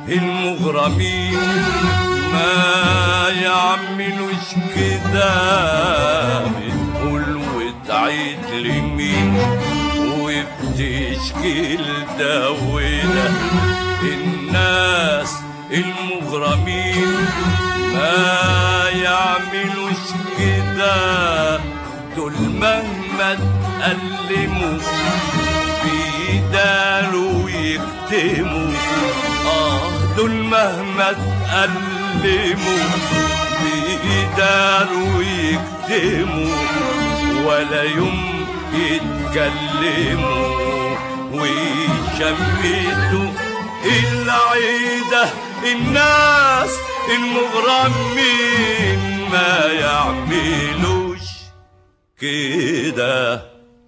المغرمين ما يعملوش كده، بتقول وتعيد لمين وبتشكي ده وده. الناس المغرمين ما يعملوش كده، دول مهما تألموا بيداروا ويكتموا. دول مهما تألموا بيداروا ويكتموا، ولا يوم يتكلموا ويشمتوا العيدة. الناس المغرمين ما يعملوش كده.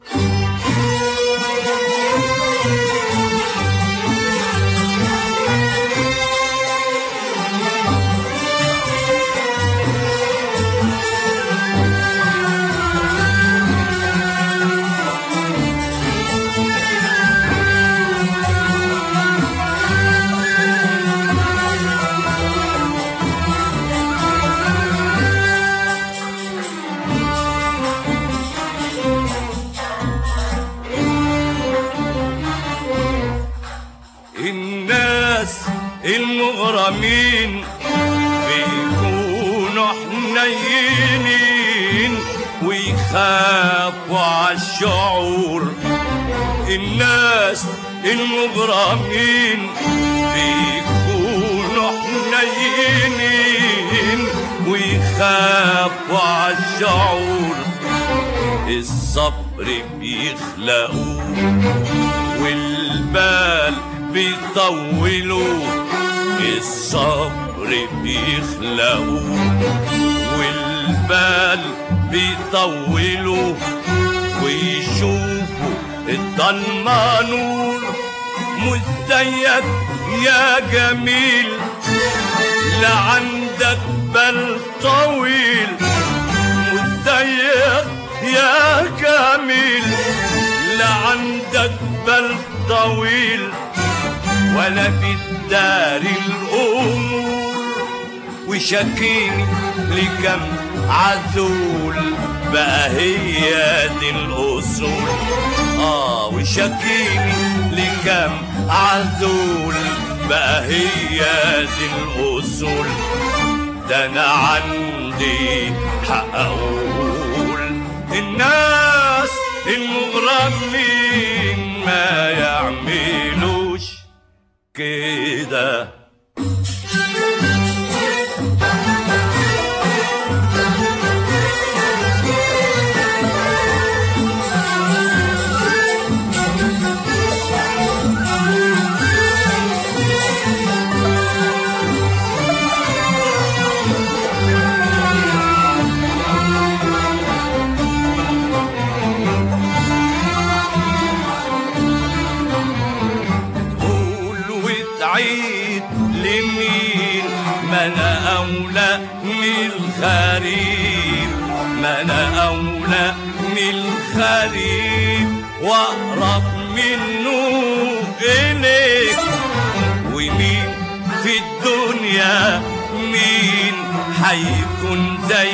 الناس المغرمين بيكونوا حنينين ويخافوا عالشعور. الناس المغرمين بيكونوا حنينين ويخافوا عالشعور. الصبر بيخلقوه والبال بيطولوا. الصبر بيخلقوا والبال بيطولوا، ويشوفوا الضلمة نور. مزيك يا جميل لا عندك بال طويل، مزيك يا جميل لا عندك بال طويل، ولا بتداري الأمور. وشاكيني لكم عزول بقى هي دي الأصول. وشاكيني لكم عزول بقى هي دي الأصول. ده أنا عندي حق أقول الناس المغرمين ما يعملوش كده. عيد لمين ما انا اولى من الغريب، ما انا اولى من الغريب واقرب منه اليك. ومين في الدنيا مين حيكون زي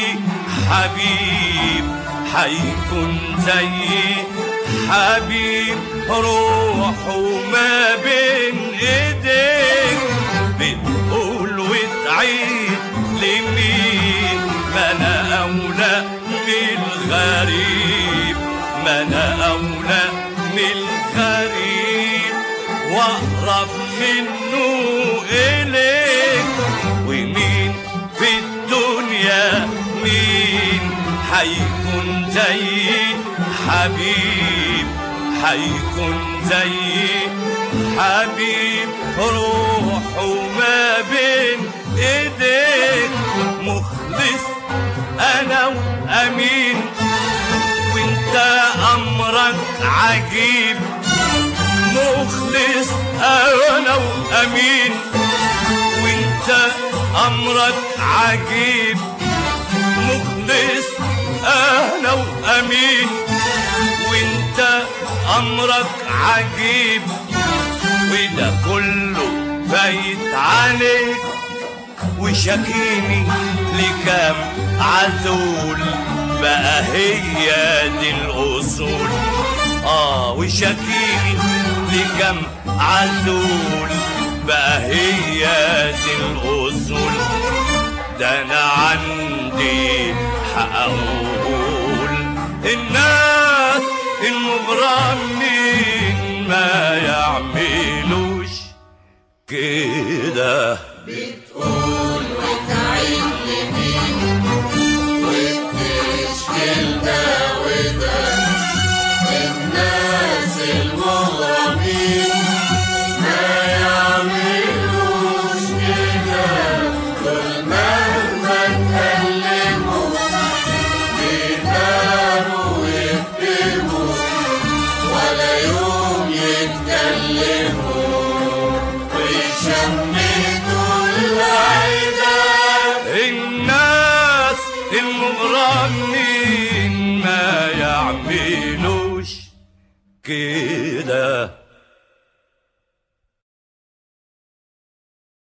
حبيب، حيكون زي حبيب روحه ما بين ايديك. بتقول وتعيد لمين ما انا اولى من الغريب، ما انا اولى من الغريب واقرب منه اليك. ومين في الدنيا مين حيكون زي حبيب، حيكون زي حبيب روحه ما بين ايديك. مخلص انا وامين وانت امرك عجيب. مخلص انا وامين وانت امرك عجيب. مخلص انا وامين وانت امرك عجيب. وده كله ميت عليك وشاكيني لكام عزول بقى هي دي الأصول. وشاكيني لكام عزول بقى هي دي الأصول. ده أنا عندي حق أقول الناس المغرمين ما يعملوش كده. بتقول وتعيد لمين وبتشكل ده وده، الناس المغرمين ما يعملوش كده. دول مهما اتكلموا بيداروا ويكتموا ولا يوم يتكلموا ويشمتوا العداد. الناس المغرمين ما يعملوش كده.